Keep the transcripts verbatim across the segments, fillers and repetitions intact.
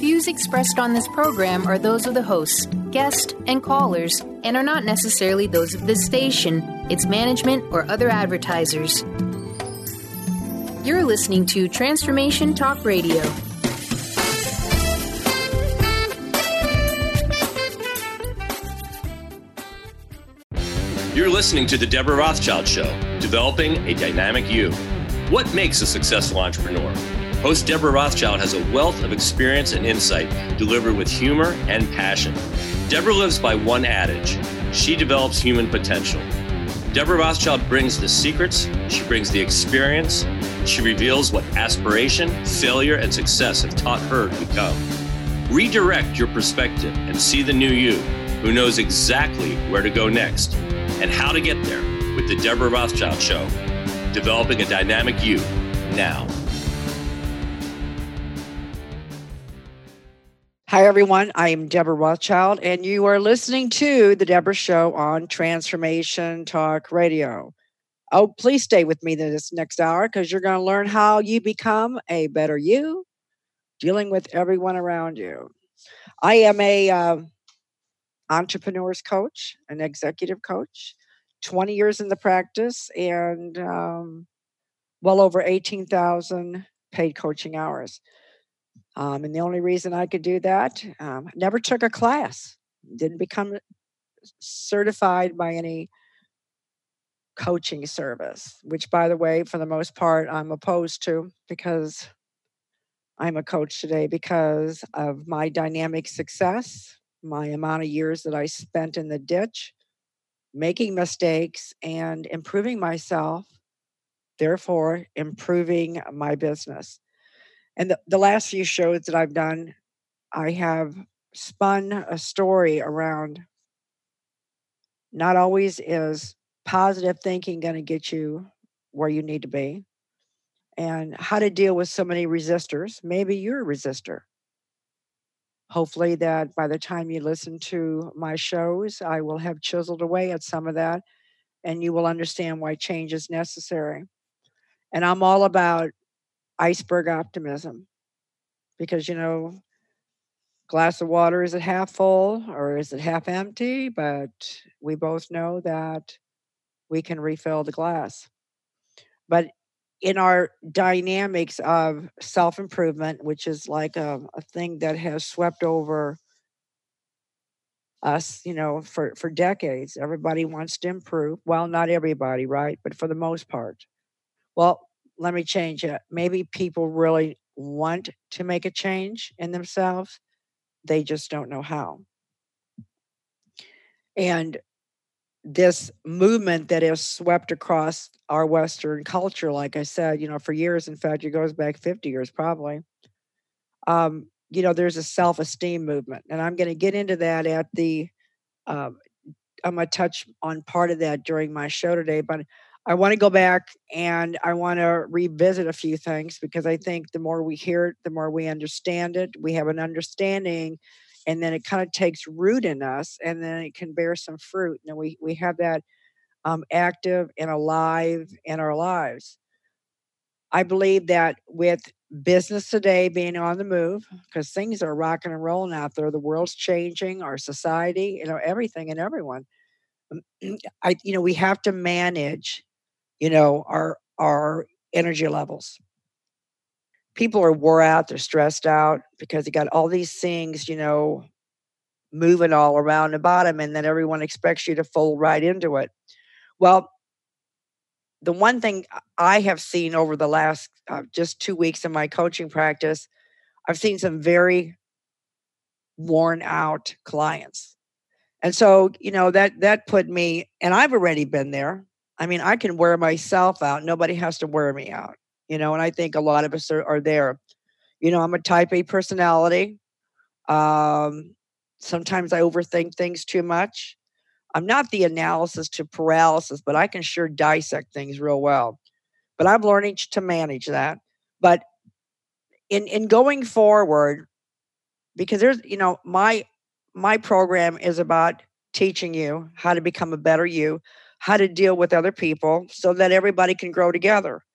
views expressed on this program are those of the hosts, guests, and callers, and are not necessarily those of this station, its management, or other advertisers. You're listening to Transformation Talk Radio. You're listening to The Deborah Rothschild Show, developing a dynamic you. What makes a successful entrepreneur? Host Deborah Rothschild has a wealth of experience and insight delivered with humor and passion. Deborah lives by one adage: she develops human potential. Deborah Rothschild brings the secrets, she brings the experience, she reveals what aspiration, failure, and success have taught her to become. Redirect your perspective and see the new you who knows exactly where to go next and how to get there with the Deborah Rothschild Show, developing a dynamic you now. Hi, everyone. I am Deborah Rothschild, and you are listening to The Deborah Show on Transformation Talk Radio. Oh, please stay with me this next hour because you're going to learn how you become a better you, dealing with everyone around you. I am a uh, entrepreneur's coach, an executive coach, twenty years in the practice, and um, well over eighteen thousand paid coaching hours. Um, and the only reason I could do that, um, never took a class, didn't become certified by any coaching service, which, by the way, for the most part, I'm opposed to because I'm a coach today because of my dynamic success, my amount of years that I spent in the ditch, making mistakes and improving myself, therefore improving my business. And the, the last few shows that I've done, I have spun a story around not always is positive thinking going to get you where you need to be, and how to deal with so many resistors. Maybe you're a resistor. Hopefully that by the time you listen to my shows, I will have chiseled away at some of that, and you will understand why change is necessary. And I'm all about iceberg optimism because, you know, glass of water, is it half full or is it half empty? But we both know that we can refill the glass. But in our dynamics of self-improvement, which is like a, a thing that has swept over us, you know, for, for decades, everybody wants to improve. Well, not everybody, right? But for the most part. Well, let me change it. Maybe people really want to make a change in themselves. They just don't know how. And this movement that has swept across our Western culture, like I said, you know, for years, in fact, it goes back fifty years probably. Um, you know, there's a self-esteem movement. And I'm going to get into that at the, um, I'm going to touch on part of that during my show today, but I want to go back and I want to revisit a few things because I think the more we hear it, the more we understand it. We have an understanding, and then it kind of takes root in us, and then it can bear some fruit. And we, we have that um, active and alive in our lives. I believe that with business today being on the move, because things are rocking and rolling out there, the world's changing, our society, you know, everything and everyone. I, you know, we have to manage, you know, our our energy levels. People are wore out, they're stressed out because they got all these things, you know, moving all around about them, and then everyone expects you to fold right into it. Well, the one thing I have seen over the last uh, just two weeks in my coaching practice, I've seen some very worn out clients. And so, you know, that that put me, and I've already been there. I mean, I can wear myself out. Nobody has to wear me out, you know, and I think a lot of us are, are there. You know, I'm a type A personality. Um, sometimes I overthink things too much. I'm not the analysis to paralysis, but I can sure dissect things real well. But I'm learning to manage that. But in, in going forward, because there's, you know, my my program is about teaching you how to become a better you, how to deal with other people so that everybody can grow together.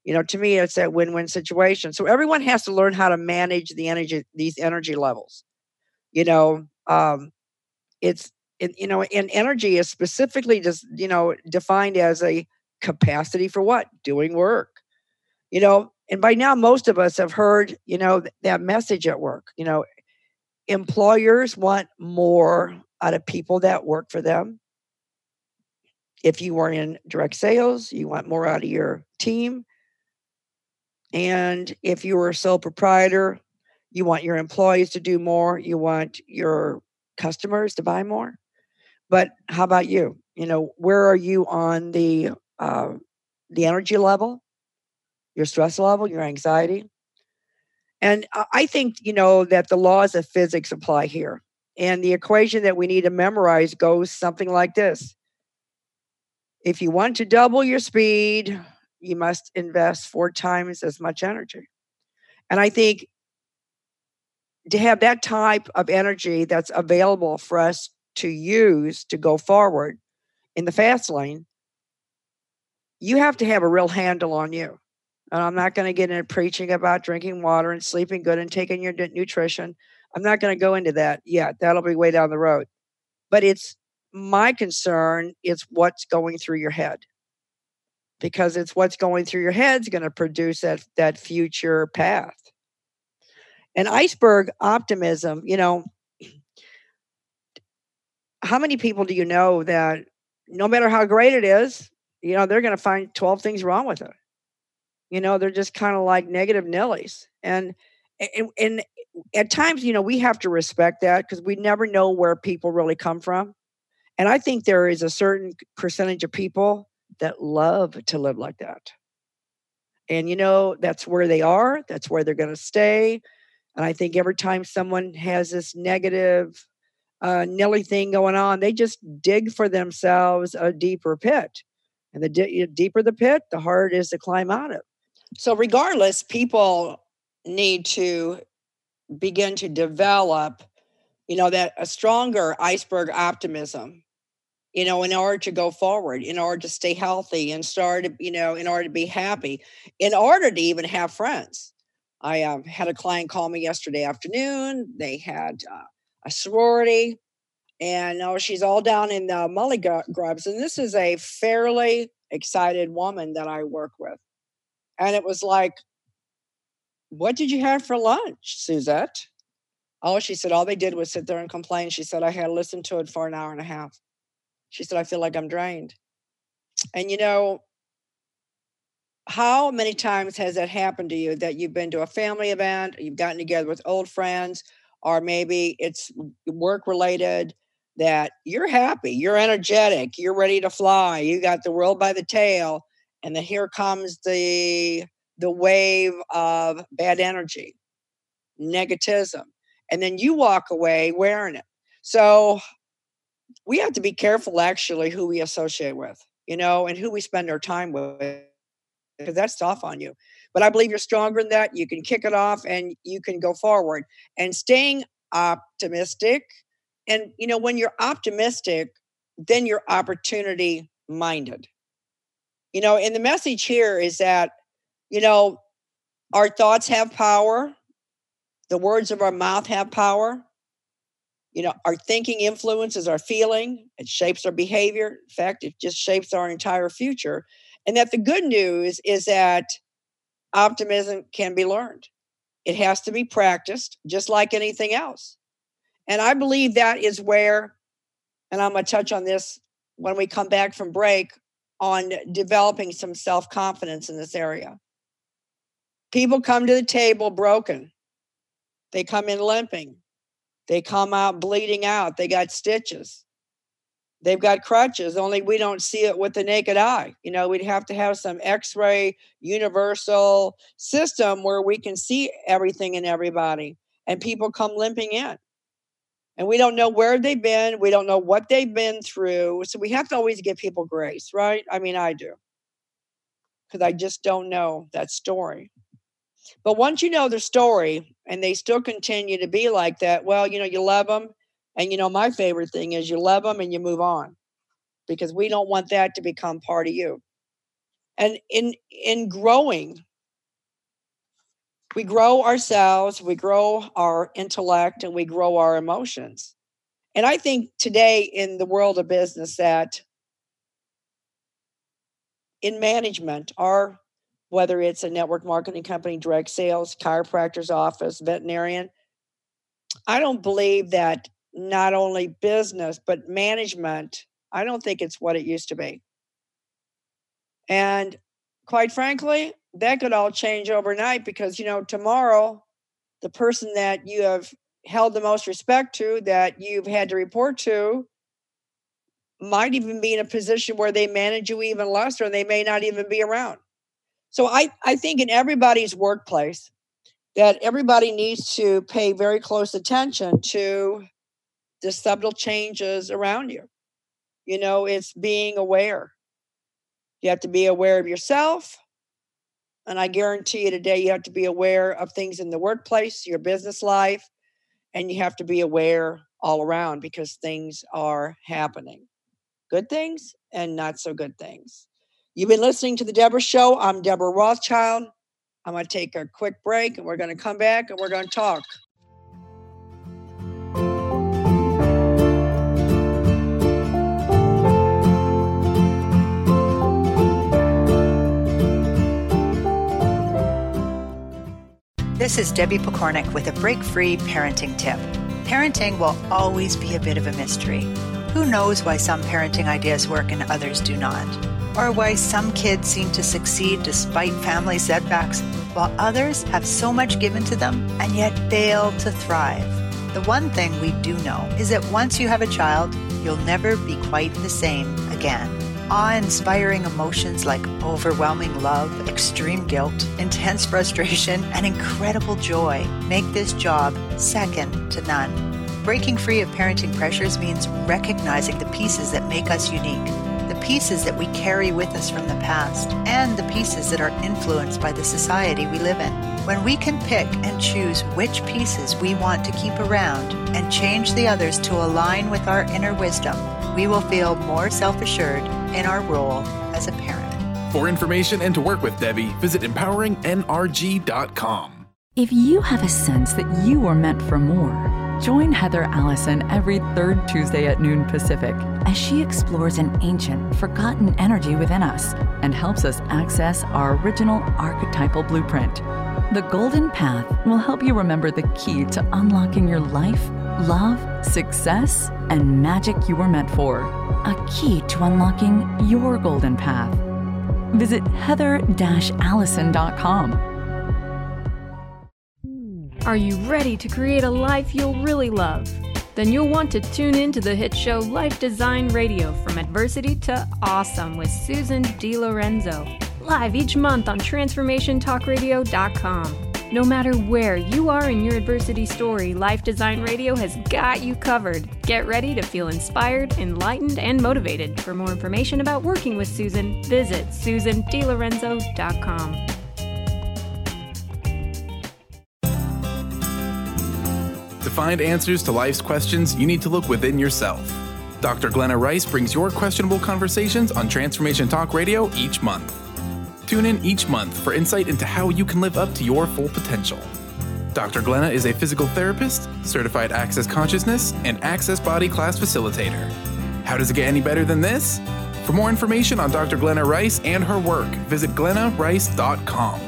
You know, to me, it's that win-win situation. So everyone has to learn how to manage the energy, these energy levels. You know, um, it's, it, you know, and energy is specifically just, you know, defined as a capacity for what? Doing work. You know, and by now most of us have heard, you know, th- that message at work. You know, employers want more out of people that work for them. If you are in direct sales, you want more out of your team. And if you are a sole proprietor, you want your employees to do more. You want your customers to buy more. But how about you? You know, where are you on the uh, the energy level, your stress level, your anxiety? And I I think you know that the laws of physics apply here. And the equation that we need to memorize goes something like this: if you want to double your speed, you must invest four times as much energy. And I think to have that type of energy that's available for us to use to go forward in the fast lane, you have to have a real handle on you. And I'm not going to get into preaching about drinking water and sleeping good and taking your n- nutrition. I'm not going to go into that yet. That'll be way down the road. But it's my concern, it's what's going through your head, because it's what's going through your head's going to produce that that future path. And iceberg optimism, you know, how many people do you know that no matter how great it is, you know, they're going to find twelve things wrong with it. You know, they're just kind of like negative Nellies. And, and, and at times, you know, we have to respect that because we never know where people really come from. And I think there is a certain percentage of people that love to live like that. And, you know, that's where they are, that's where they're going to stay. And I think every time someone has this negative uh, Nelly thing going on, they just dig for themselves a deeper pit. And the di- deeper the pit, the harder it is to climb out of. So, regardless, people need to begin to develop, you know, that a stronger iceberg optimism, you know, in order to go forward, in order to stay healthy and start, you know, in order to be happy, in order to even have friends. I um, had a client call me yesterday afternoon. They had uh, a sorority, and oh, she's all down in the mully grubs. And this is a fairly excited woman that I work with. And it was like, what did you have for lunch, Suzette? Oh, she said, all they did was sit there and complain. She said, I had to listen to it for an hour and a half. She said, I feel like I'm drained. And you know, how many times has that happened to you that you've been to a family event, you've gotten together with old friends, or maybe it's work related, that you're happy, you're energetic, you're ready to fly, you got the world by the tail, and then here comes the the wave of bad energy, negativism, and then you walk away wearing it. So we have to be careful actually who we associate with, you know, and who we spend our time with, because that's tough on you. But I believe you're stronger than that. You can kick it off and you can go forward. And staying optimistic. And, you know, when you're optimistic, then you're opportunity minded. You know, and the message here is that, you know, our thoughts have power. The words of our mouth have power. You know, our thinking influences our feeling. It shapes our behavior. In fact, it just shapes our entire future. And that the good news is that optimism can be learned. It has to be practiced, just like anything else. And I believe that is where, and I'm going to touch on this when we come back from break, on developing some self-confidence in this area. People come to the table broken. They come in limping. They come out bleeding out. They got stitches. They've got crutches, only we don't see it with the naked eye. You know, we'd have to have some X-ray universal system where we can see everything and everybody. And people come limping in. And we don't know where they've been. We don't know what they've been through. So we have to always give people grace, right? I mean, I do. Because I just don't know that story. But once you know the story and they still continue to be like that, well, you know, you love them. And, you know, my favorite thing is you love them and you move on, because we don't want that to become part of you. And in in growing we grow ourselves, we grow our intellect, and we grow our emotions. And I think today in the world of business that in management, or whether it's a network marketing company, direct sales, chiropractor's office, veterinarian, I don't believe that not only business, but management, I don't think it's what it used to be. And quite frankly, that could all change overnight because, you know, tomorrow, the person that you have held the most respect to, that you've had to report to, might even be in a position where they manage you even less, or they may not even be around. So I, I think in everybody's workplace that everybody needs to pay very close attention to the subtle changes around you. You know, it's being aware. You have to be aware of yourself. And I guarantee you today, you have to be aware of things in the workplace, your business life, and you have to be aware all around because things are happening. Good things and not so good things. You've been listening to The Deborah Show. I'm Deborah Rothschild. I'm going to take a quick break and we're going to come back and we're going to talk. This is Debbie Pokornik with a break-free parenting tip. Parenting will always be a bit of a mystery. Who knows why some parenting ideas work and others do not? Or why some kids seem to succeed despite family setbacks, while others have so much given to them and yet fail to thrive. The one thing we do know is that once you have a child, you'll never be quite the same again. Awe-inspiring emotions like overwhelming love, extreme guilt, intense frustration, and incredible joy make this job second to none. Breaking free of parenting pressures means recognizing the pieces that make us unique, the pieces that we carry with us from the past, and the pieces that are influenced by the society we live in. When we can pick and choose which pieces we want to keep around and change the others to align with our inner wisdom, we will feel more self-assured in our role as a parent. For information and to work with Debbie, visit empowering N R G dot com. If you have a sense that you are meant for more, join Heather Allison every third Tuesday at noon Pacific as she explores an ancient, forgotten energy within us and helps us access our original archetypal blueprint. The Golden Path will help you remember the key to unlocking your life, love, success, and magic you were meant for. A key to unlocking your golden path. Visit heather dash allison dot com. Are you ready to create a life you'll really love? Then you'll want to tune in to the hit show Life Design Radio, From Adversity to Awesome with Susan DiLorenzo, live each month on transformation talk radio dot com. No matter where you are in your adversity story, Life Design Radio has got you covered. Get ready to feel inspired, enlightened, and motivated. For more information about working with Susan, visit susan di lorenzo dot com. To find answers to life's questions, you need to look within yourself. Doctor Glenna Rice brings your questionable conversations on Transformation Talk Radio each month. Tune in each month for insight into how you can live up to your full potential. Doctor Glenna is a physical therapist, certified Access Consciousness, and Access Body Class facilitator. How does it get any better than this? For more information on Doctor Glenna Rice and her work, visit glenna rice dot com.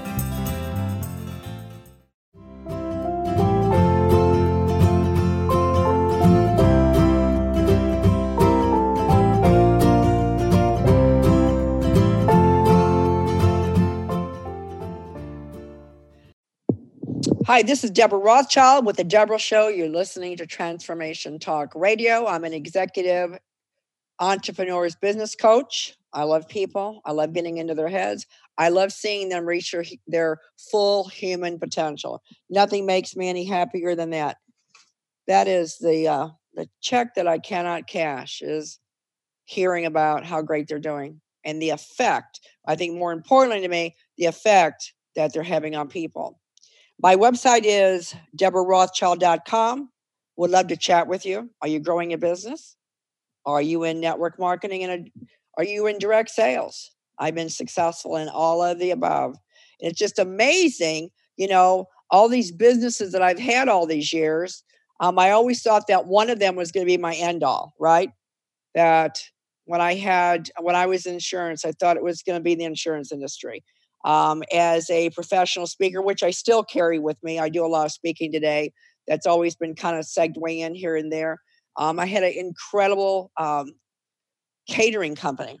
Hi, this is Deborah Rothschild with The Deborah Show. You're listening to Transformation Talk Radio. I'm an executive entrepreneur's business coach. I love people. I love getting into their heads. I love seeing them reach their, their full human potential. Nothing makes me any happier than that. That is the uh, the check that I cannot cash, is hearing about how great they're doing and the effect. I think more importantly to me, the effect that they're having on people. My website is deborah rothschild dot com. Would love to chat with you. Are you growing a business? Are you in network marketing? And are you in direct sales? I've been successful in all of the above. It's just amazing you know, all these businesses that I've had all these years, um, I always thought that one of them was going to be my end all, right? That when I had, when I was in insurance, I thought it was going to be the insurance industry. Um, as a professional speaker, which I still carry with me, I do a lot of speaking today. That's always been kind of segueing in here and there. Um, I had an incredible um, catering company.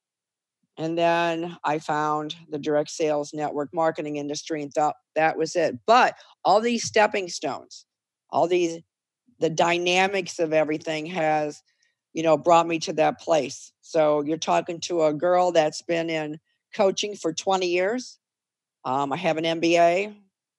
And then I found the direct sales network marketing industry and thought that was it. But all these stepping stones, all these, the dynamics of everything has, you know, brought me to that place. So you're talking to a girl that's been in coaching for twenty years. Um, I have an M B A.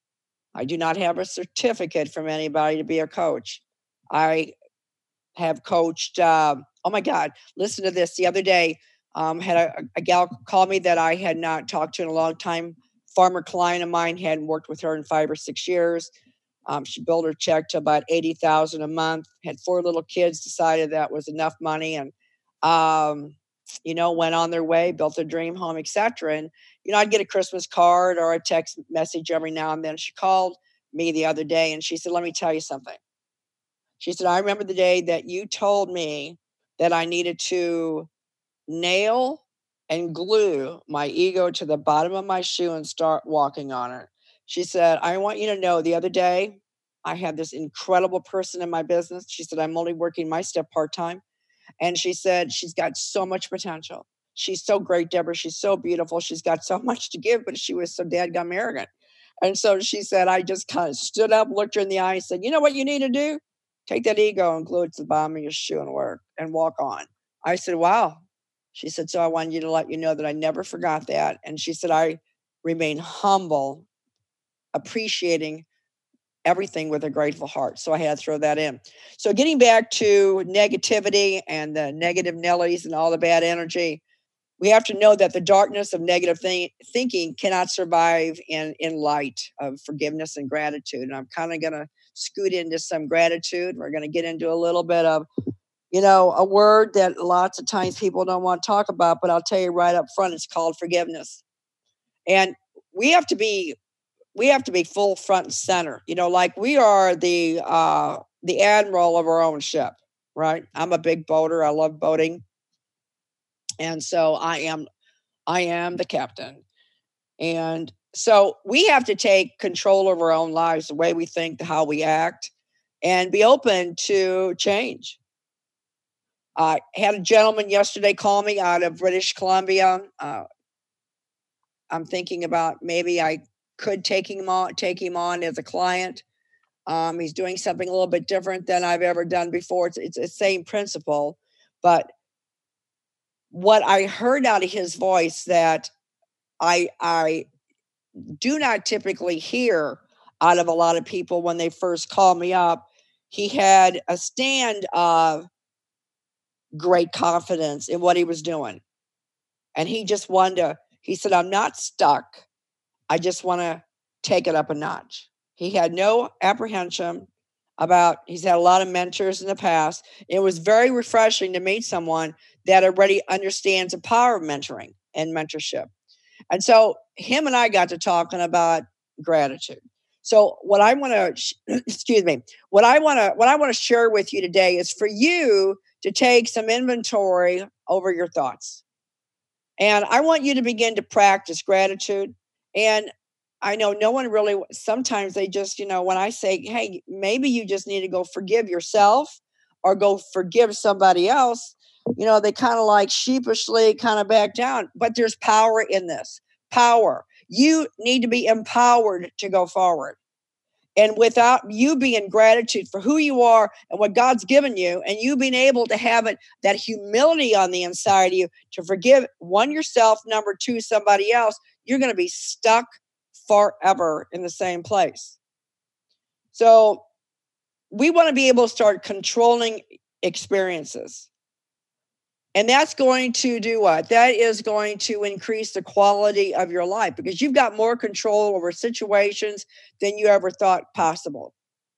I do not have a certificate from anybody to be a coach. I have coached, uh, oh my God, listen to this. The other day, um, had a, a gal call me that I had not talked to in a long time. Former client of mine, hadn't worked with her in five or six years. Um, she billed her check to about eighty thousand dollars a month, had four little kids, decided that was enough money, and, um, you know, went on their way, built a dream home, et cetera. And, you know, I'd get a Christmas card or a text message every now and then. She called me the other day and she said, let me tell you something. She said, I remember the day that you told me that I needed to nail and glue my ego to the bottom of my shoe and start walking on it. She said, I want you to know the other day, I had this incredible person in my business. She said, I'm only working my step part-time. And she said, she's got so much potential. She's so great, Deborah. She's so beautiful. She's got so much to give, but she was so dadgum arrogant. And so she said, I just kind of stood up, looked her in the eye and said, you know what you need to do? Take that ego and glue it to the bottom of your shoe and work and walk on. I said, wow. She said, so I wanted you to let you know that I never forgot that. And she said, I remain humble, appreciating everything with a grateful heart. So I had to throw that in. So getting back to negativity and the negative Nellies and all the bad energy, we have to know that the darkness of negative th- thinking cannot survive in, in light of forgiveness and gratitude. And I'm kind of going to scoot into some gratitude. We're going to get into a little bit of, you know, a word that lots of times people don't want to talk about, but I'll tell you right up front, it's called forgiveness. And we have to be we have to be full front and center, you know, like we are the, uh, the admiral of our own ship, right? I'm a big boater. I love boating. And so I am, I am the captain. And so we have to take control of our own lives, the way we think, how we act, and be open to change. I had a gentleman yesterday call me out of British Columbia. Uh, I'm thinking about maybe I could take him on, take him on as a client. Um, he's doing something a little bit different than I've ever done before. It's, it's the same principle, but what I heard out of his voice that I I do not typically hear out of a lot of people when they first call me up, he had a stand of great confidence in what he was doing. And he just wanted to, he said, I'm not stuck. I just want to take it up a notch. He had no apprehension about, he's had a lot of mentors in the past. It was very refreshing to meet someone that already understands the power of mentoring and mentorship. And so him and I got to talking about gratitude. So what I want to, excuse me, what I want to, what I want to share with you today is for you to take some inventory over your thoughts. And I want you to begin to practice gratitude. And I know no one really, sometimes they just, you know, when I say, hey, maybe you just need to go forgive yourself or go forgive somebody else, you know, they kind of like sheepishly kind of back down. But there's power in this. Power. You need to be empowered to go forward. And without you being gratitude for who you are and what God's given you, and you being able to have it, that humility on the inside of you to forgive, one, yourself, number two, somebody else, you're going to be stuck forever in the same place. So we want to be able to start controlling experiences. And that's going to do what? That is going to increase the quality of your life because you've got more control over situations than you ever thought possible.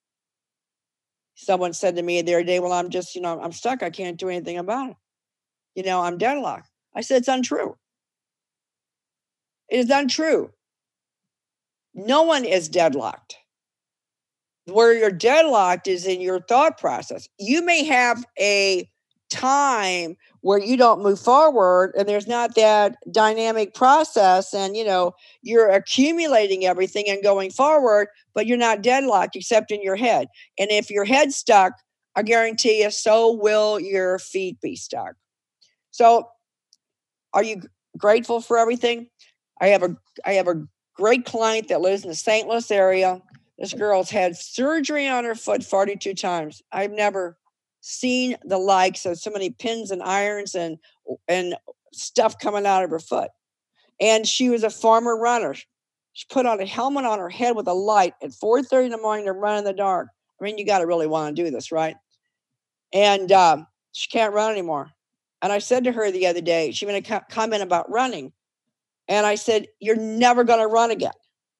Someone said to me the other day, well, I'm just, you know, I'm stuck. I can't do anything about it. You know, I'm deadlocked. I said, it's untrue. It is untrue. No one is deadlocked. Where you're deadlocked is in your thought process. You may have a time where you don't move forward and there's not that dynamic process and, you know, you're accumulating everything and going forward, but you're not deadlocked except in your head. And if your head's stuck, I guarantee you, so will your feet be stuck. So are you grateful for everything? I have a, I have a great client that lives in the Saint Louis area. This girl's had surgery on her foot forty-two times. I've never seen the likes of so many pins and irons and and stuff coming out of her foot. And she was a former runner. She put on a helmet on her head with a light at four thirty in the morning to run in the dark. I mean, you got to really want to do this, right? And um, she can't run anymore. And I said to her the other day, she made a co- comment about running. And I said, you're never going to run again.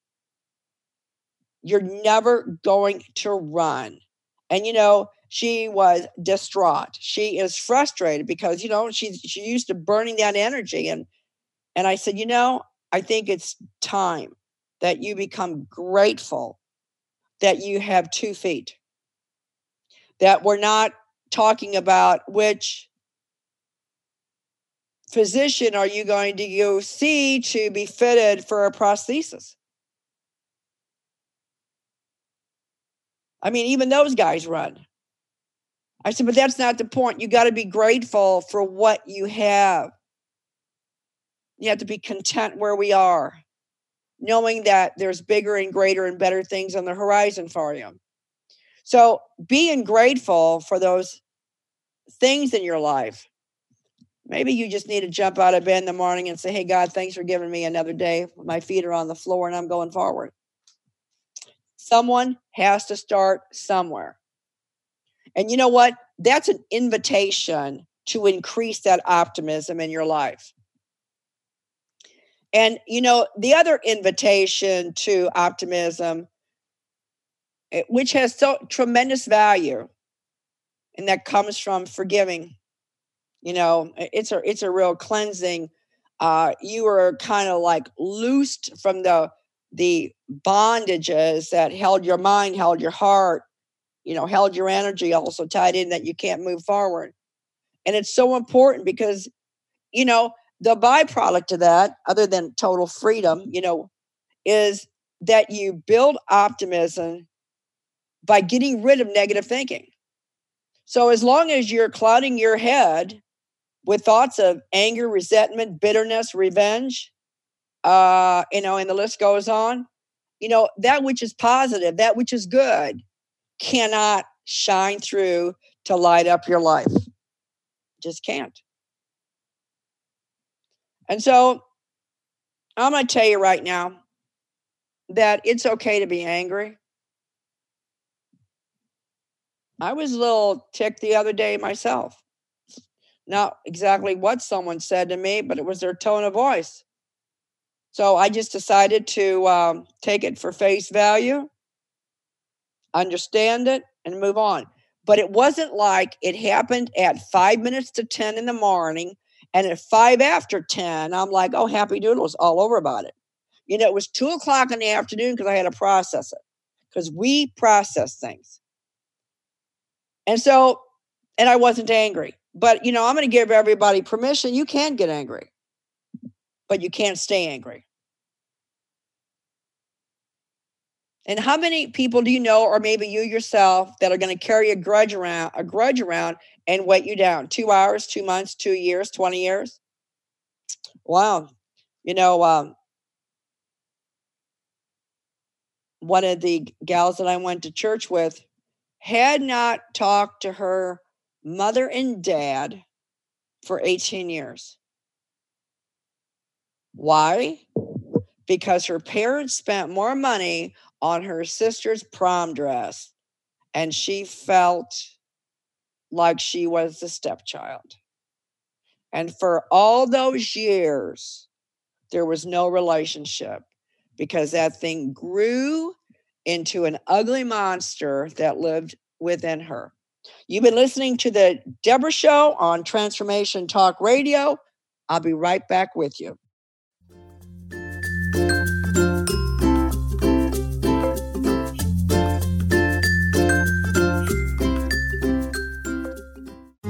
You're never going to run. And, you know, she was distraught. She is frustrated because, you know, she's she used to burning that energy. And, and I said, you know, I think it's time that you become grateful that you have two feet. That we're not talking about which physician are you going to go see to be fitted for a prosthesis. I mean, even those guys run. I said, but that's not the point. You got to be grateful for what you have. You have to be content where we are, knowing that there's bigger and greater and better things on the horizon for you. So being grateful for those things in your life. Maybe you just need to jump out of bed in the morning and say, hey, God, thanks for giving me another day. My feet are on the floor and I'm going forward. Someone has to start somewhere. And you know what? That's an invitation to increase that optimism in your life. And, you know, the other invitation to optimism, which has so tremendous value, and that comes from forgiving. You know, it's a it's a real cleansing. Uh, you are kind of like loosed from the the bondages that held your mind, held your heart, you know, held your energy, also tied in that you can't move forward. And it's so important because, you know, the byproduct of that, other than total freedom, you know, is that you build optimism by getting rid of negative thinking. So as long as you're clouding your head with thoughts of anger, resentment, bitterness, revenge, uh, you know, and the list goes on, you know, that which is positive, that which is good, cannot shine through to light up your life. Just can't. And so I'm going to tell you right now that it's okay to be angry. I was a little ticked the other day myself. Not exactly what someone said to me, but it was their tone of voice. So I just decided to um, take it for face value, understand it, and move on. But it wasn't like it happened at five minutes to ten in the morning, and at five after ten, I'm like, oh, happy doodles, all over about it. You know, it was two o'clock in the afternoon because I had to process it, because we process things. And so, and I wasn't angry. But, you know, I'm going to give everybody permission. You can get angry, but you can't stay angry. And how many people do you know, or maybe you yourself, that are going to carry a grudge around, a grudge around and weight you down? Two hours, two months, two years, twenty years? Wow. You know, um, one of the gals that I went to church with had not talked to her mother and dad for eighteen years. Why? Because her parents spent more money on her sister's prom dress, and she felt like she was the stepchild. And for all those years, there was no relationship because that thing grew into an ugly monster that lived within her. You've been listening to the Deborah Show on Transformation Talk Radio. I'll be right back with you.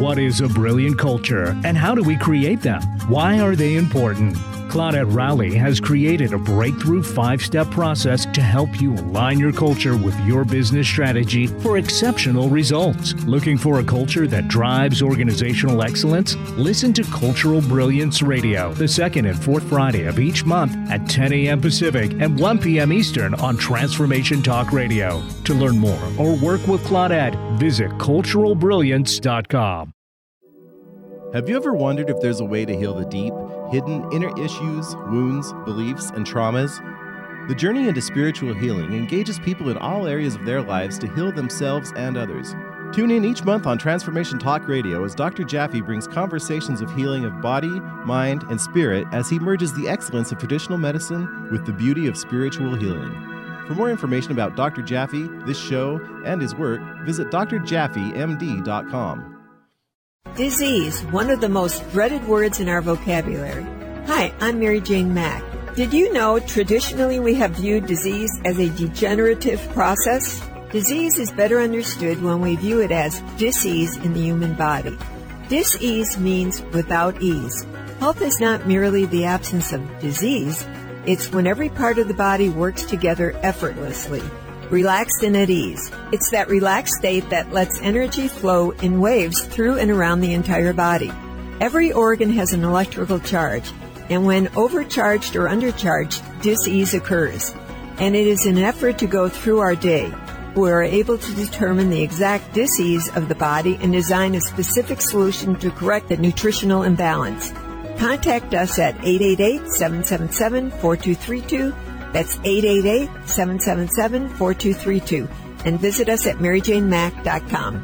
What is a brilliant culture, and how do we create them? Why are they important? Claudette Rowley has created a breakthrough five-step process to help you align your culture with your business strategy for exceptional results. Looking for a culture that drives organizational excellence? Listen to Cultural Brilliance Radio, the second and fourth Friday of each month at ten a.m. Pacific and one p.m. Eastern on Transformation Talk Radio. To learn more or work with Claudette, visit cultural brilliance dot com. Have you ever wondered if there's a way to heal the deep, hidden inner issues, wounds, beliefs, and traumas? The journey into spiritual healing engages people in all areas of their lives to heal themselves and others. Tune in each month on Transformation Talk Radio as Doctor Jaffe brings conversations of healing of body, mind, and spirit as he merges the excellence of traditional medicine with the beauty of spiritual healing. For more information about Doctor Jaffe, this show, and his work, visit d r jaffe m d dot com. Disease, one of the most dreaded words in our vocabulary. Hi, I'm Mary Jane Mack. Did you know traditionally we have viewed disease as a degenerative process? Disease is better understood when we view it as dis-ease in the human body. Dis-ease means without ease. Health is not merely the absence of disease, it's when every part of the body works together effortlessly, relaxed and at ease. It's that relaxed state that lets energy flow in waves through and around the entire body. Every organ has an electrical charge, and when overcharged or undercharged, dis-ease occurs. And it is an effort to go through our day. We are able to determine the exact dis-ease of the body and design a specific solution to correct the nutritional imbalance. Contact us at eight eight eight, seven seven seven, four two three two. That's eight eight eight, seven seven seven, four two three two. And visit us at mary jane mack dot com.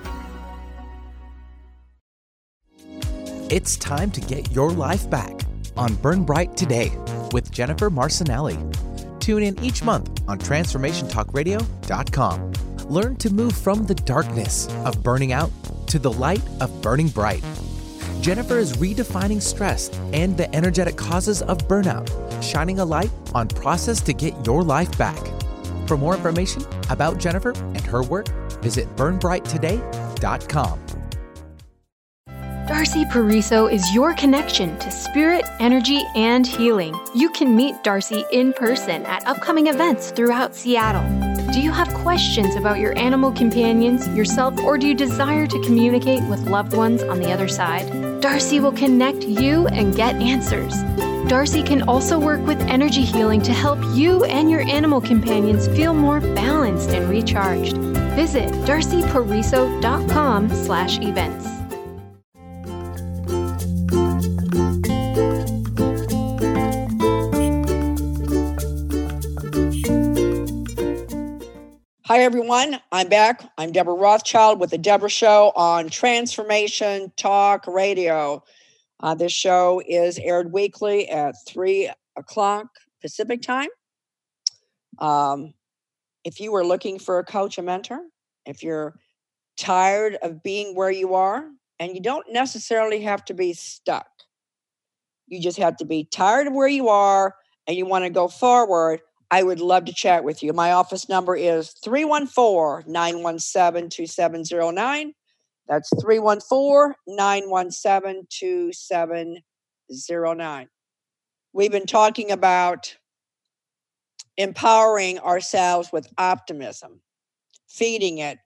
It's time to get your life back on Burn Bright Today with Jennifer Marcinelli. Tune in each month on transformation talk radio dot com. Learn to move from the darkness of burning out to the light of burning bright. Jennifer is redefining stress and the energetic causes of burnout, shining a light on process to get your life back. For more information about Jennifer and her work, visit burn bright today dot com. Darcy Pariso is your connection to spirit, energy, and healing. You can meet Darcy in person at upcoming events throughout Seattle. Do you have questions about your animal companions, yourself, or do you desire to communicate with loved ones on the other side? Darcy will connect you and get answers. Darcy can also work with energy healing to help you and your animal companions feel more balanced and recharged. Visit darcy pariso dot com slash events. Hi, everyone. I'm back. I'm Deborah Rothschild with The Deborah Show on Transformation Talk Radio. Uh, this show is aired weekly at three o'clock Pacific time. Um, if you are looking for a coach, a mentor, if you're tired of being where you are, and you don't necessarily have to be stuck. You just have to be tired of where you are and you want to go forward. I would love to chat with you. My office number is three one four, nine one seven, two seven zero nine. That's three one four, nine one seven, two seven zero nine. We've been talking about empowering ourselves with optimism, feeding it,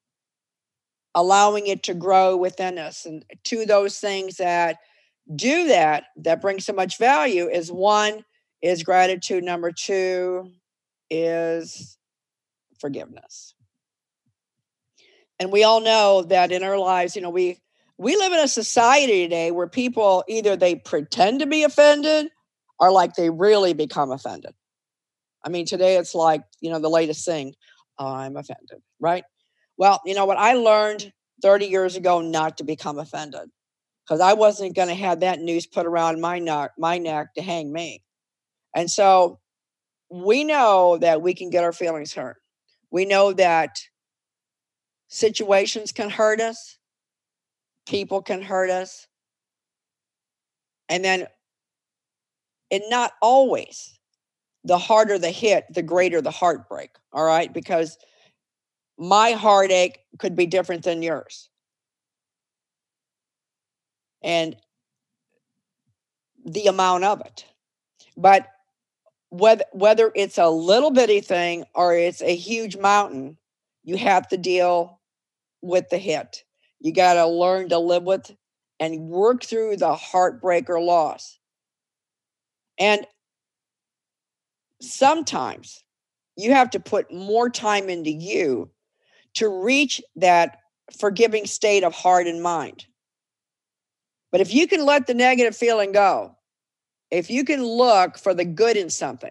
allowing it to grow within us. And two of those things that do that, that bring so much value is one, is gratitude. Number two is forgiveness. And we all know that in our lives, you know, we we live in a society today where people either they pretend to be offended or like they really become offended. I mean, today it's like, you know, the latest thing, oh, I'm offended, right? Well, you know what? I learned thirty years ago not to become offended because I wasn't going to have that noose put around my neck, my neck to hang me. And so we know that we can get our feelings hurt. We know that situations can hurt us. People can hurt us. And then, and not always, the harder the hit, the greater the heartbreak. All right? Because my heartache could be different than yours. and the amount of it. But whether, whether it's a little bitty thing or it's a huge mountain, you have to deal with the hit. You got to learn to live with and work through the heartbreak or loss. And sometimes you have to put more time into you to reach that forgiving state of heart and mind. But if you can let the negative feeling go, if you can look for the good in something,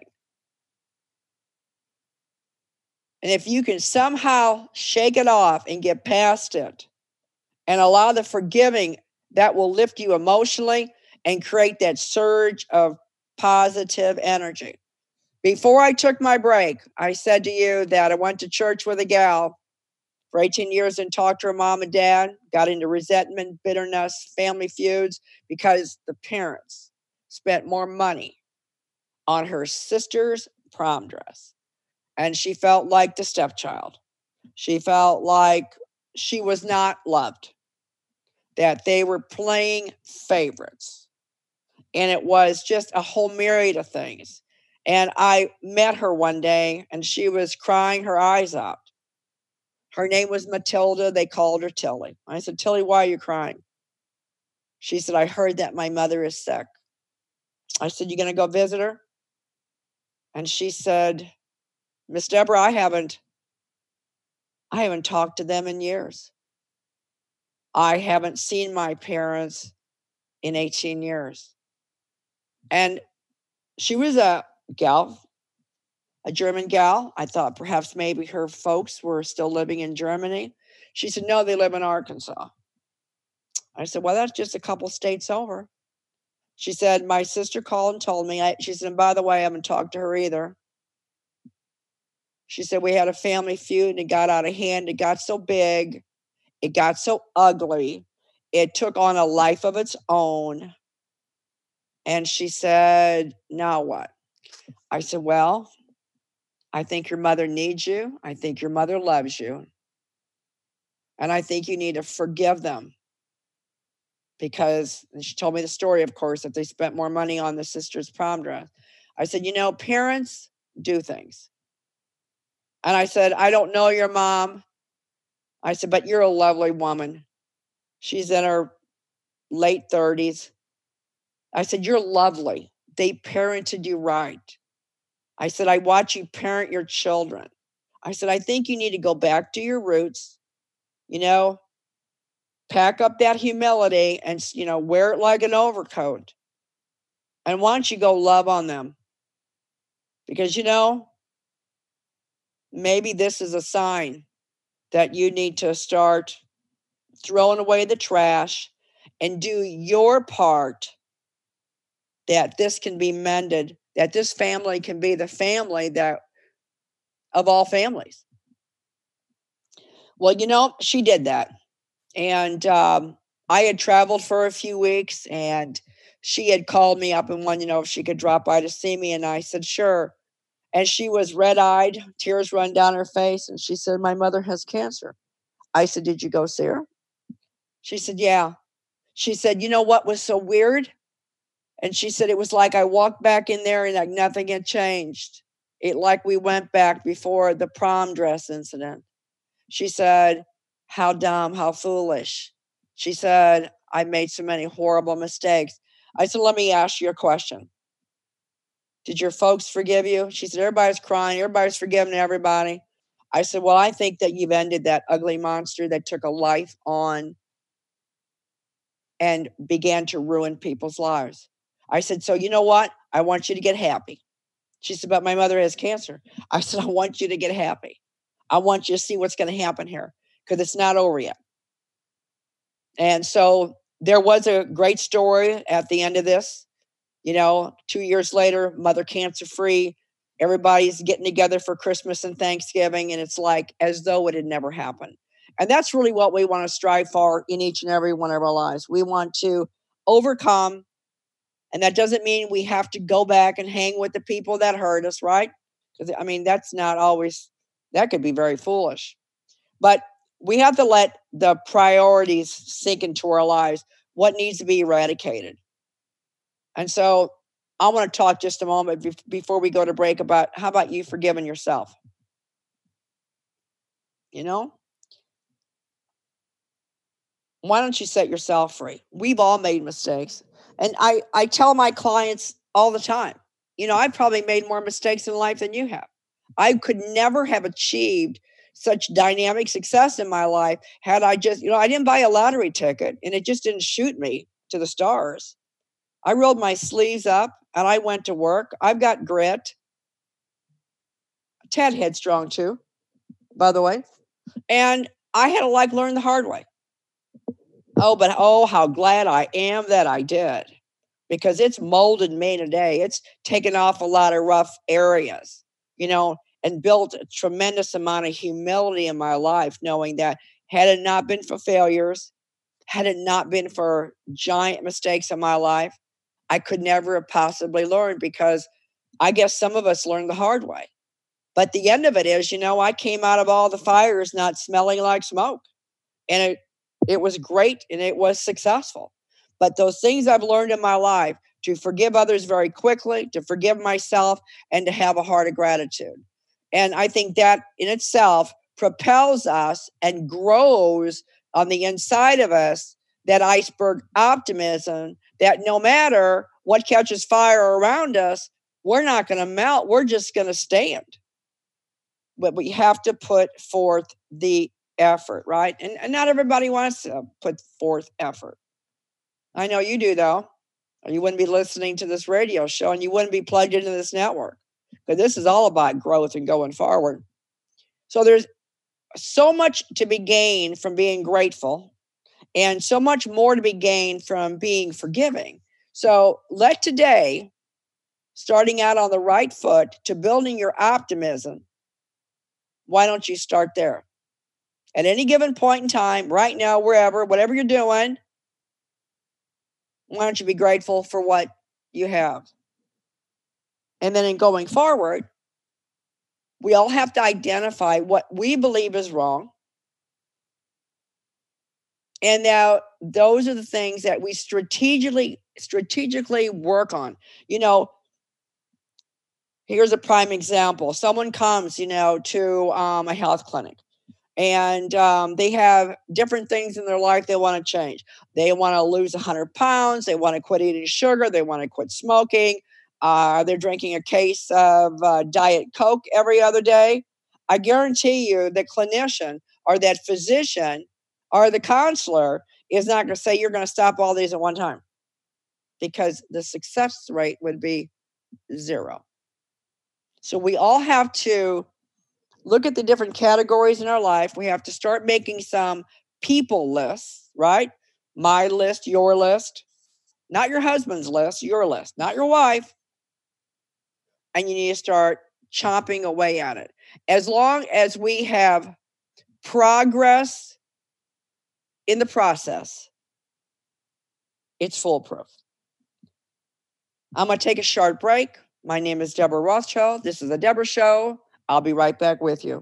and if you can somehow shake it off and get past it and allow the forgiving, that will lift you emotionally and create that surge of positive energy. Before I took my break, I said to you that I went to church with a gal for eighteen years and talked to her mom and dad, got into resentment, bitterness, family feuds, because the parents spent more money on her sister's prom dress. And she felt like the stepchild. She felt like she was not loved, that they were playing favorites. And it was just a whole myriad of things. And I met her one day and she was crying her eyes out. Her name was Matilda. They called her Tilly. I said, Tilly, why are you crying? She said, I heard that my mother is sick. I said, you going to go visit her? And she said, Miss Deborah, I haven't, I haven't talked to them in years. I haven't seen my parents in eighteen years. And she was a gal, a German gal. I thought perhaps maybe her folks were still living in Germany. She said, no, they live in Arkansas. I said, well, that's just a couple states over. She said, my sister called and told me. I, she said, and by the way, I haven't talked to her either. She said, we had a family feud and it got out of hand. It got so big. It got so ugly. It took on a life of its own. And she said, now what? I said, well, I think your mother needs you. I think your mother loves you. And I think you need to forgive them. Because, and she told me the story, of course, that they spent more money on the sister's prom dress. I said, you know, parents do things. And I said, I don't know your mom. I said, but you're a lovely woman. She's in her late thirties. I said, you're lovely. They parented you right. I said, I watch you parent your children. I said, I think you need to go back to your roots, you know, pack up that humility and, you know, wear it like an overcoat. And why don't you go love on them? Because, you know, maybe this is a sign that you need to start throwing away the trash and do your part, that this can be mended, that this family can be the family that of all families. Well, you know, she did that. And um, I had traveled for a few weeks and she had called me up and wanted to know if she could drop by to see me. And I said, sure. And she was red-eyed, tears run down her face. And she said, my mother has cancer. I said, did you go see her? She said, yeah. She said, you know what was so weird? And she said, it was like I walked back in there and like nothing had changed. It like we went back before the prom dress incident. She said, how dumb, how foolish. She said, I made so many horrible mistakes. I said, let me ask you a question. Did your folks forgive you? She said, everybody's crying. Everybody's forgiving everybody. I said, well, I think that you've ended that ugly monster that took a life on and began to ruin people's lives. I said, so you know what? I want you to get happy. She said, but my mother has cancer. I said, I want you to get happy. I want you to see what's going to happen here because it's not over yet. And so there was a great story at the end of this. You know, two years later, mother cancer free. Everybody's getting together for Christmas and Thanksgiving. And it's like as though it had never happened. And that's really what we want to strive for in each and every one of our lives. We want to overcome. And that doesn't mean we have to go back and hang with the people that hurt us, right? Because I mean, that's not always, that could be very foolish. But we have to let the priorities sink into our lives. what needs to be eradicated. And so I want to talk just a moment be- before we go to break about how about you forgiving yourself? You know? Why don't you set yourself free? We've all made mistakes. And I, I tell my clients all the time, you know, I've probably made more mistakes in life than you have. I could never have achieved such dynamic success in my life had I just, you know, I didn't buy a lottery ticket and it just didn't shoot me to the stars. I rolled my sleeves up and I went to work. I've got grit. A tad headstrong too, by the way. And I had to like learn the hard way. Oh, but oh, how glad I am that I did, because it's molded me today. It's taken off a lot of rough areas, you know, and built a tremendous amount of humility in my life, knowing that had it not been for failures, had it not been for giant mistakes in my life, I could never have possibly learned, because I guess some of us learn the hard way. But the end of it is, you know, I came out of all the fires not smelling like smoke. And it It was great and it was successful. But those things I've learned in my life, to forgive others very quickly, to forgive myself, and to have a heart of gratitude. And I think that in itself propels us and grows on the inside of us that iceberg optimism that no matter what catches fire around us, we're not going to melt. We're just going to stand. But we have to put forth the effort, right? And, and not everybody wants to put forth effort. I know you do, though. Or you wouldn't be listening to this radio show and you wouldn't be plugged into this network. Because this is all about growth and going forward. So there's so much to be gained from being grateful and so much more to be gained from being forgiving. So let today, starting out on the right foot to building your optimism, why don't you start there? At any given point in time, right now, wherever, whatever you're doing, why don't you be grateful for what you have? And then in going forward, we all have to identify what we believe is wrong. And now those are the things that we strategically, strategically work on. You know, here's a prime example. Someone comes, you know, to um, a health clinic. And um, they have different things in their life they want to change. They want to lose one hundred pounds. They want to quit eating sugar. They want to quit smoking. Uh, they're drinking a case of uh, Diet Coke every other day. I guarantee you the clinician or that physician or the counselor is not going to say you're going to stop all these at one time, because the success rate would be zero. So we all have to look at the different categories in our life. We have to start making some people lists, right? My list, your list, not your husband's list, your list, not your wife. And you need to start chomping away at it. As long as we have progress in the process, it's foolproof. I'm going to take a short break. My name is Deborah Rothschild. This is The Deborah Show. I'll be right back with you.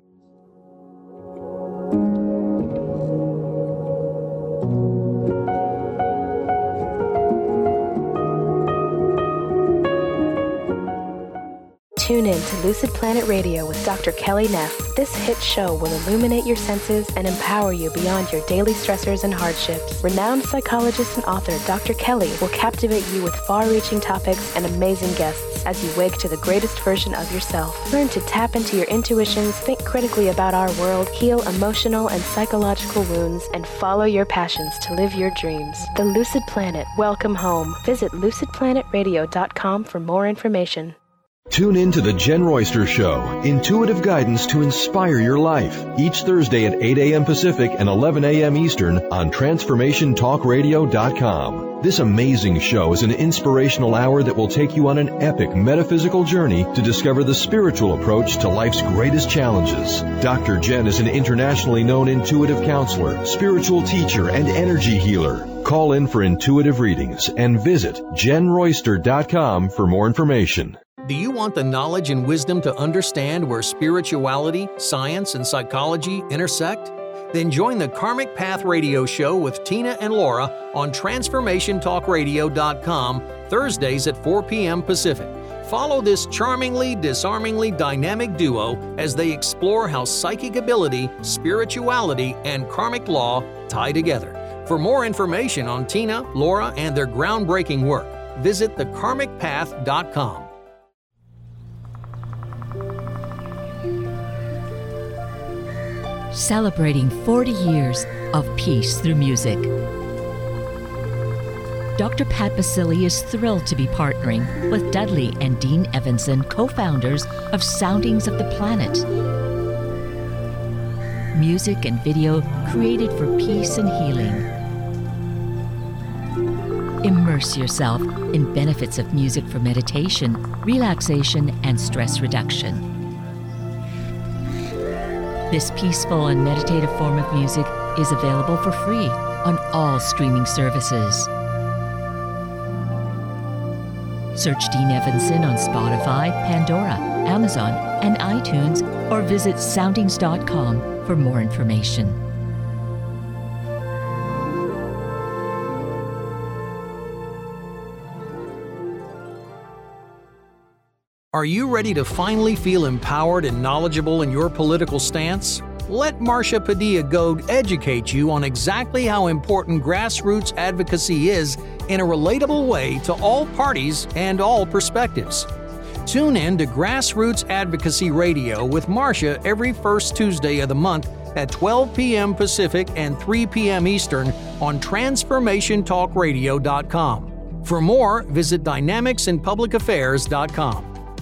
Tune in to Lucid Planet Radio with Doctor Kelly Neff. This hit show will illuminate your senses and empower you beyond your daily stressors and hardships. Renowned psychologist and author Doctor Kelly will captivate you with far-reaching topics and amazing guests as you wake to the greatest version of yourself. Learn to tap into your intuitions, think critically about our world, heal emotional and psychological wounds, and follow your passions to live your dreams. The Lucid Planet. Welcome home. Visit lucid planet radio dot com for more information. Tune in to The Jen Royster Show, intuitive guidance to inspire your life, each Thursday at eight a.m. Pacific and eleven a.m. Eastern on transformation talk radio dot com. This amazing show is an inspirational hour that will take you on an epic metaphysical journey to discover the spiritual approach to life's greatest challenges. Doctor Jen is an internationally known intuitive counselor, spiritual teacher, and energy healer. Call in for intuitive readings and visit jen royster dot com for more information. Do you want the knowledge and wisdom to understand where spirituality, science, and psychology intersect? Then join the Karmic Path Radio Show with Tina and Laura on transformation talk radio dot com Thursdays at four p.m. Pacific. Follow this charmingly, disarmingly dynamic duo as they explore how psychic ability, spirituality, and karmic law tie together. For more information on Tina, Laura, and their groundbreaking work, visit the karmic path dot com. Celebrating forty years of peace through music. Doctor Pat Baccili is thrilled to be partnering with Dudley and Dean Evanson, co-founders of Soundings of the Planet. Music and video created for peace and healing. Immerse yourself in benefits of music for meditation, relaxation, and stress reduction. This peaceful and meditative form of music is available for free on all streaming services. Search Dean Evanson on Spotify, Pandora, Amazon, and iTunes, or visit soundings dot com for more information. Are you ready to finally feel empowered and knowledgeable in your political stance? Let Marsha Padilla Goad educate you on exactly how important grassroots advocacy is in a relatable way to all parties and all perspectives. Tune in to Grassroots Advocacy Radio with Marsha every first Tuesday of the month at twelve p.m. Pacific and three p.m. Eastern on transformation talk radio dot com. For more, visit dynamics in public affairs dot com.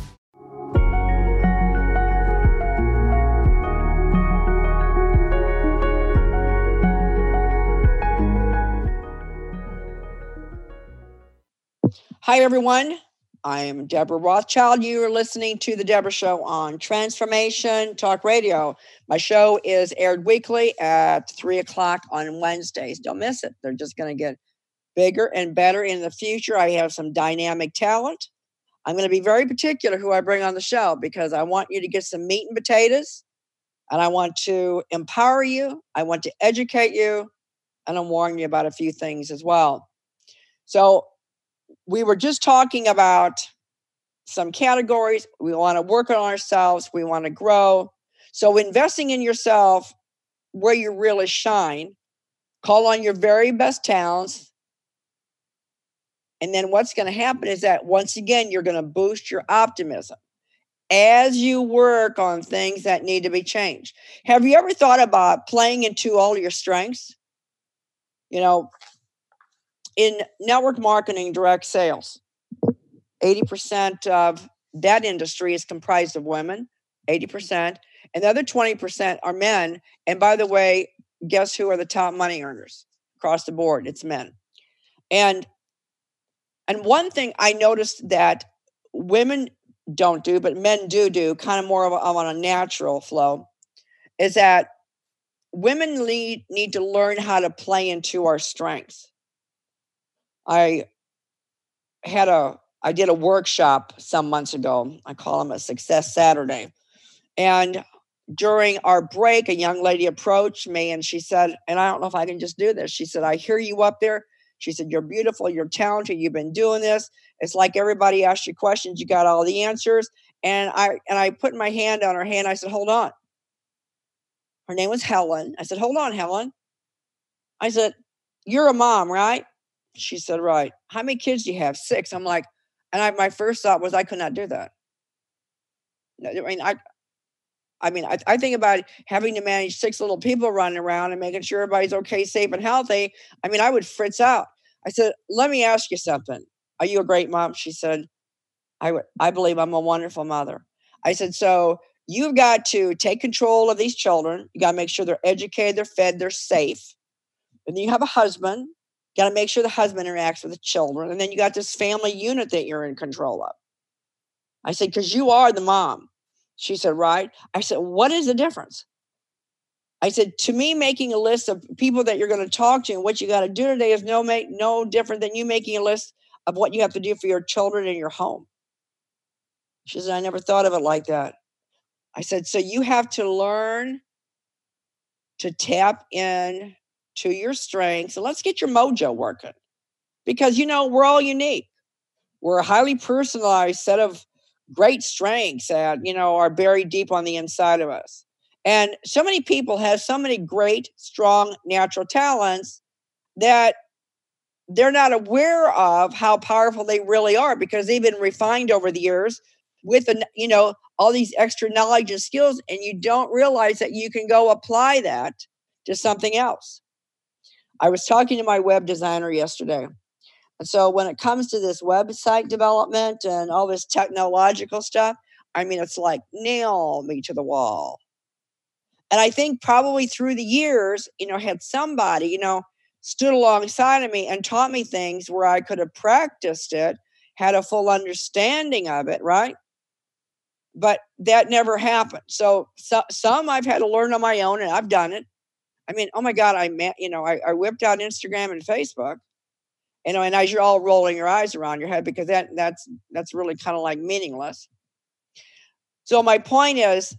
Hi, everyone. I am Deborah Rothschild. You are listening to The Deborah Show on Transformation Talk Radio. My show is aired weekly at three o'clock on Wednesdays. Don't miss it. They're just going to get bigger and better in the future. I have some dynamic talent. I'm going to be very particular who I bring on the show because I want you to get some meat and potatoes, and I want to empower you. I want to educate you, and I'm warning you about a few things as well. So, we were just talking about some categories. We want to work on ourselves. We want to grow. So investing in yourself where you really shine, call on your very best talents. And then what's going to happen is that once again, you're going to boost your optimism as you work on things that need to be changed. Have you ever thought about playing into all your strengths? You know, in network marketing, direct sales, eighty percent of that industry is comprised of women, eighty percent, and the other twenty percent are men. And by the way, guess who are the top money earners across the board? It's men. And, and one thing I noticed that women don't do, but men do do, kind of more of a, on a natural flow, is that women need, need to learn how to play into our strengths. I had a, I did a workshop some months ago. I call them a Success Saturday. And during our break, a young lady approached me and she said, and I don't know if I can just do this. She said, I hear you up there. She said, you're beautiful. You're talented. You've been doing this. It's like everybody asks you questions. You got all the answers. And I, and I put my hand on her hand. I said, hold on. Her name was Helen. I said, hold on, Helen. I said, you're a mom, right? She said, right. How many kids do you have? Six. I'm like, and I, my first thought was I could not do that. I mean, I, I mean, I, I think about having to manage six little people running around and making sure everybody's okay, safe, and healthy. I mean, I would fritz out. I said, let me ask you something. Are you a great mom? She said, I, w- I believe I'm a wonderful mother. I said, so you've got to take control of these children. You got to make sure they're educated, they're fed, they're safe. And then you have a husband. Got to make sure the husband interacts with the children. And then you got this family unit that you're in control of. I said, because you are the mom. She said, right. I said, what is the difference? I said, to me, making a list of people that you're going to talk to and what you got to do today is no, make, no different than you making a list of what you have to do for your children in your home. She said, I never thought of it like that. I said, so you have to learn to tap in to your strengths and let's get your mojo working. Because, you know, we're all unique. We're a highly personalized set of great strengths that, you know, are buried deep on the inside of us. And so many people have so many great, strong, natural talents that they're not aware of how powerful they really are because they've been refined over the years with, you know, all these extra knowledge and skills, and you don't realize that you can go apply that to something else. I was talking to my web designer yesterday. And so when it comes to this website development and all this technological stuff, I mean, it's like nail me to the wall. And I think probably through the years, you know, had somebody, you know, stood alongside of me and taught me things where I could have practiced it, had a full understanding of it, right? But that never happened. So, so some I've had to learn on my own, and I've done it. I mean, oh my God, I met, you know, I, I whipped out Instagram and Facebook, you know, and as you're all rolling your eyes around your head because that that's that's really kind of like meaningless. So my point is,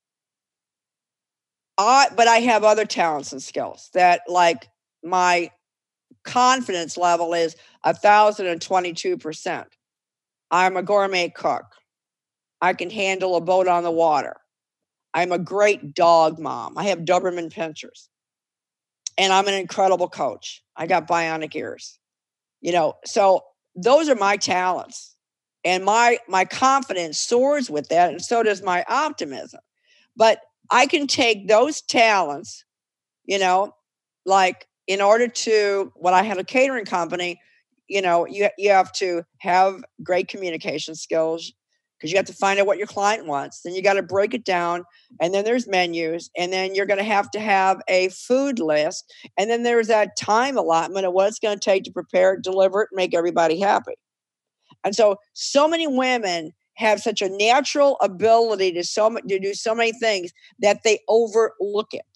I but I have other talents and skills that like my confidence level is a thousand and twenty-two percent. I'm a gourmet cook. I can handle a boat on the water. I'm a great dog mom. I have Doberman pinschers. And I'm an incredible coach. I got bionic ears. You know, so those are my talents. And my my confidence soars with that, and so does my optimism. But I can take those talents, you know, like in order to, when I had a catering company, you know, you, you have to have great communication skills because you have to find out what your client wants. Then you got to break it down. And then there's menus. And then you're going to have to have a food list. And then there's that time allotment of what it's going to take to prepare it, deliver it, and make everybody happy. And so, so many women have such a natural ability to, so, to do so many things that they overlook it.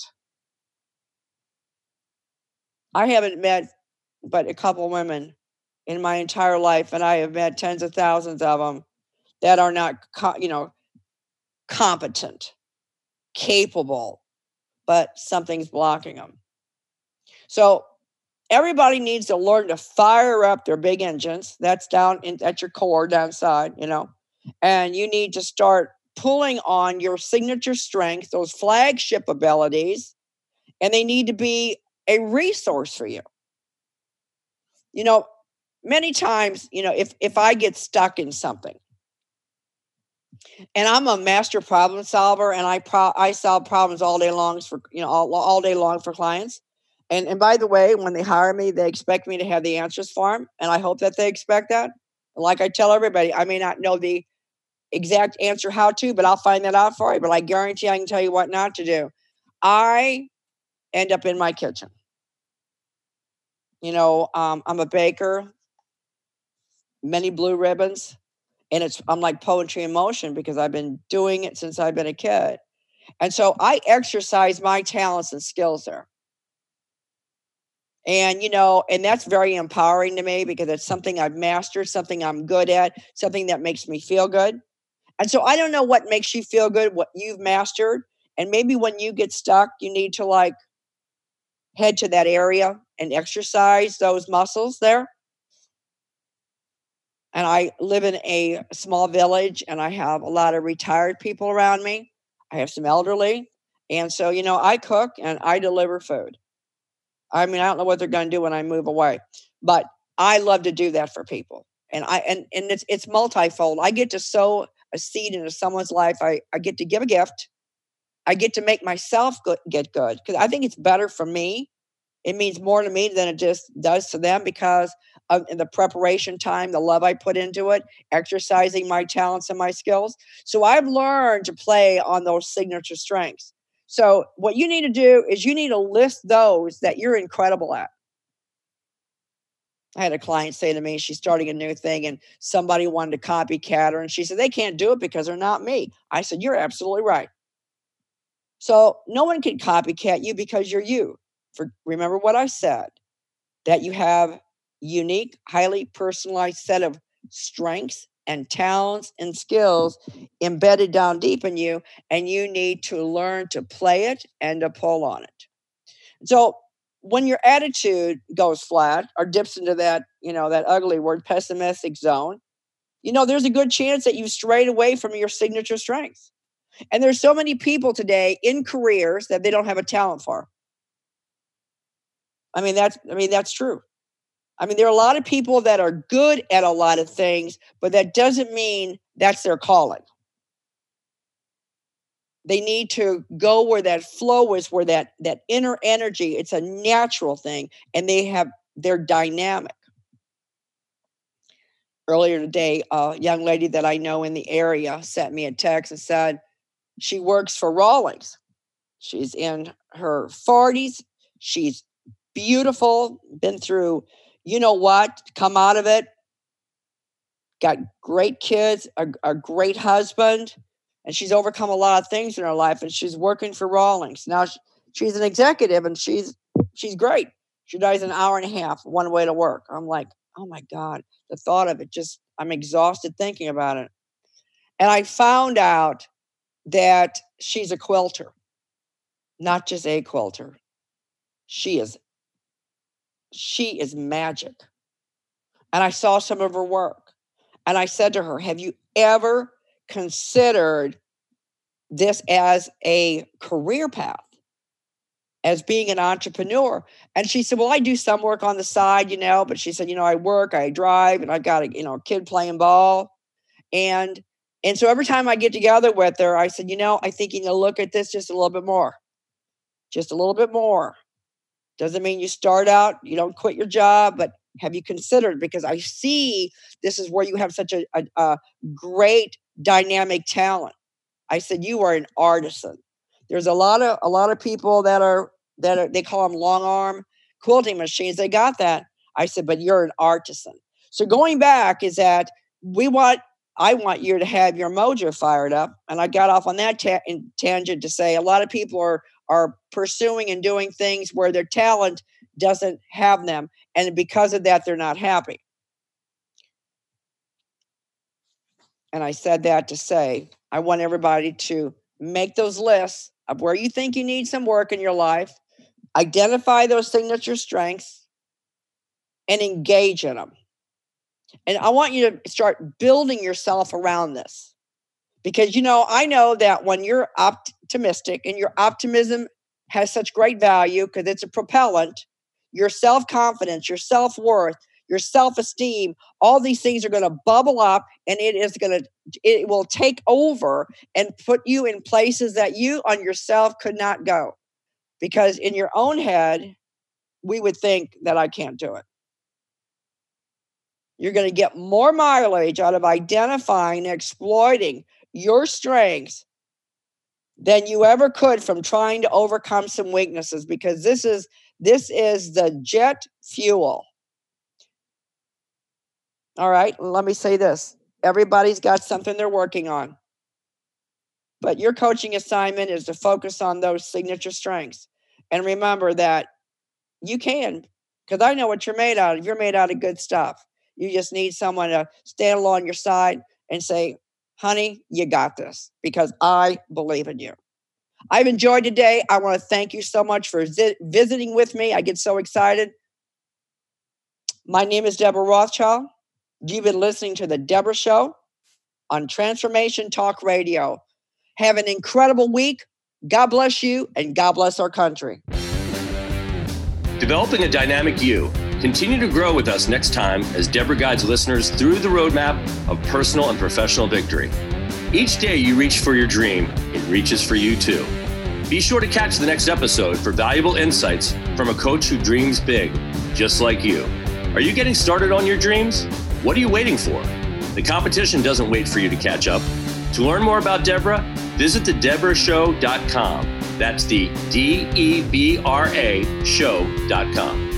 I haven't met but a couple women in my entire life, and I have met tens of thousands of them that are not, you know, competent, capable, but something's blocking them. So everybody needs to learn to fire up their big engines. That's down in, at your core, downside, you know, and you need to start pulling on your signature strengths, those flagship abilities, and they need to be a resource for you. You know, many times, you know, if, if I get stuck in something, and I'm a master problem solver, and I pro- I solve problems all day long for, you know, all, all day long for clients. And and by the way, when they hire me, they expect me to have the answers for them, and I hope that they expect that. Like I tell everybody, I may not know the exact answer how to, but I'll find that out for you. But I guarantee I can tell you what not to do. I end up in my kitchen. You know, um, I'm a baker, many blue ribbons, and it's I'm like poetry in motion because I've been doing it since I've been a kid. And so I exercise my talents and skills there. And, you know, and that's very empowering to me because it's something I've mastered, something I'm good at, something that makes me feel good. And so I don't know what makes you feel good, what you've mastered. And maybe when you get stuck, you need to like head to that area and exercise those muscles there. And I live in a small village and I have a lot of retired people around me. I have some elderly. And so, you know, I cook and I deliver food. I mean, I don't know what they're going to do when I move away, but I love to do that for people. And I and, and it's it's multifold. I get to sow a seed into someone's life. I, I get to give a gift. I get to make myself good, get good because I think it's better for me. It means more to me than it just does to them because of the preparation time, the love I put into it, exercising my talents and my skills. So I've learned to play on those signature strengths. So what you need to do is you need to list those that you're incredible at. I had a client say to me, she's starting a new thing and somebody wanted to copycat her. And she said, they can't do it because they're not me. I said, you're absolutely right. So no one can copycat you because you're you. For, remember what I said, that you have unique, highly personalized set of strengths and talents and skills embedded down deep in you, and you need to learn to play it and to pull on it. So when your attitude goes flat or dips into that, you know, that ugly word, pessimistic zone, you know, there's a good chance that you've strayed away from your signature strengths. And there's so many people today in careers that they don't have a talent for. I mean, that's, I mean, that's true. I mean, there are a lot of people that are good at a lot of things, but that doesn't mean that's their calling. They need to go where that flow is, where that, that inner energy, it's a natural thing, and they have, they're dynamic. Earlier today, a young lady that I know in the area sent me a text and said she works for Rawlings. She's in her forties. She's beautiful, been through, you know what, come out of it, got great kids, a, a great husband, and she's overcome a lot of things in her life, and she's working for Rawlings. Now, she, she's an executive, and she's she's great. She drives an hour and a half one way to work. I'm like, oh, my God, the thought of it, just, I'm exhausted thinking about it. And I found out that she's a quilter, not just a quilter. She is She is magic. And I saw some of her work. And I said to her, have you ever considered this as a career path, as being an entrepreneur? And she said, well, I do some work on the side, you know, but she said, you know, I work, I drive, and I've got a, you know, a kid playing ball. And, and so every time I get together with her, I said, you know, I think you need to look at this just a little bit more, just a little bit more. Doesn't mean you start out, you don't quit your job, but have you considered? Because I see this is where you have such a, a, a great dynamic talent. I said, you are an artisan. There's a lot of a lot of people that are that are, they call them long arm quilting machines. They got that. I said, but you're an artisan. So going back is that we want, I want you to have your mojo fired up. And I got off on that ta- tangent to say a lot of people are are pursuing and doing things where their talent doesn't have them. And because of that, they're not happy. And I said that to say, I want everybody to make those lists of where you think you need some work in your life, identify those signature strengths, and engage in them. And I want you to start building yourself around this. Because, you know, I know that when you're optimistic and your optimism has such great value because it's a propellant, your self-confidence, your self-worth, your self-esteem, all these things are going to bubble up, and it is going to, it will take over and put you in places that you on yourself could not go. Because in your own head, we would think that I can't do it. You're going to get more mileage out of identifying and exploiting your strengths than you ever could from trying to overcome some weaknesses, because this is this is the jet fuel. All right, let me say this. Everybody's got something they're working on. But your coaching assignment is to focus on those signature strengths. And remember that you can, because I know what you're made out of. You're made out of good stuff. You just need someone to stand along your side and say, honey, you got this, because I believe in you. I've enjoyed today. I want to thank you so much for zi- visiting with me. I get so excited. My name is Deborah Rothschild. You've been listening to The Deborah Show on Transformation Talk Radio. Have an incredible week. God bless you, and God bless our country. Developing a dynamic you. Continue to grow with us next time as Deborah guides listeners through the roadmap of personal and professional victory. Each day you reach for your dream, it reaches for you too. Be sure to catch the next episode for valuable insights from a coach who dreams big, just like you. Are you getting started on your dreams? What are you waiting for? The competition doesn't wait for you to catch up. To learn more about Deborah, visit the deborah show dot com. That's the D E B R A show dot com.